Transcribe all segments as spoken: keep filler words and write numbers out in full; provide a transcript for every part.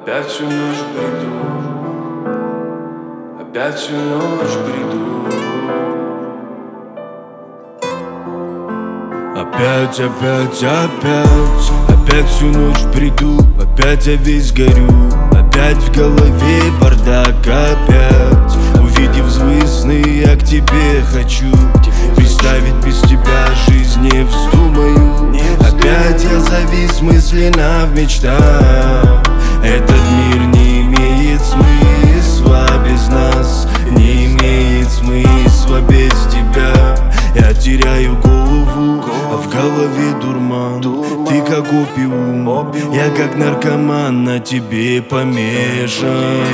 Опять всю ночь бреду, опять всю ночь бреду. Опять, опять, опять, опять всю ночь бреду, опять я весь горю, опять в голове бардак, опять. Увидев злые сны, я к тебе хочу представить, без тебя жизнь не вздумаю. Опять я завис мысленно в мечтах. Этот мир не имеет смысла без нас, не имеет смысла без тебя. Я теряю голову, а в голове дурман, дурман. Ты как опиум, опиум, я как наркоман, на тебе помешан,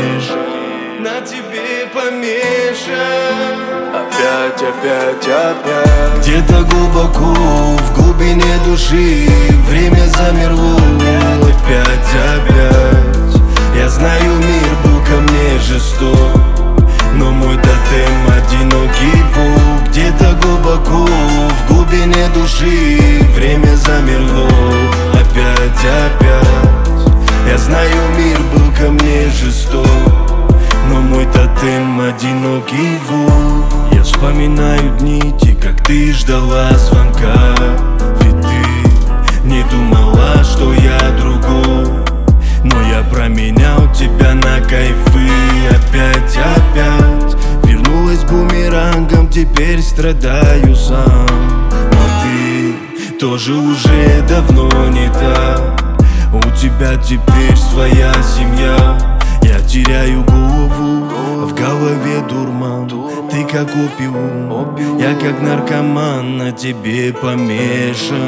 на тебе помешан. Опять, опять, опять. Где-то глубоко в глубине души время замерло. Опять, опять. Я знаю, мир был ко мне жесток, но мой тотем одинокий волк. Где-то глубоко в глубине души время замерло. Опять, опять. Я знаю, мир был ко мне жесток, но мой тотем одинокий волк. Я вспоминаю дни, те, как ты ждала звонка, ведь ты не думала, что я другой. Но я променял тебя на кайфы. Опять, опять вернулась бумерангом, теперь страдаю сам. Но ты тоже уже давно не та. У тебя теперь своя семья. Я теряю голову, в голове дурман. Ты как опиум, я как наркоман, на тебе помешан,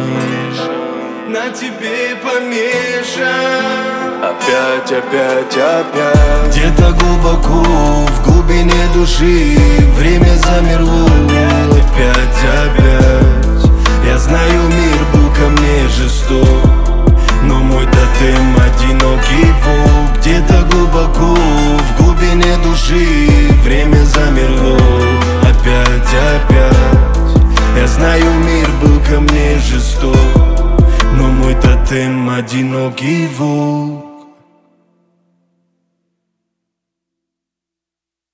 на тебе помешан. Опять, опять, опять. Где-то глубоко в глубине души время замерло. Опять, опять. Я знаю, мир был ко мне жесток, но мой тотем одинокий волк. Где-то глубоко в глубине души время замерло. Опять, опять. Я знаю, мир был ко мне жесток, но мой тотем одинокий волк.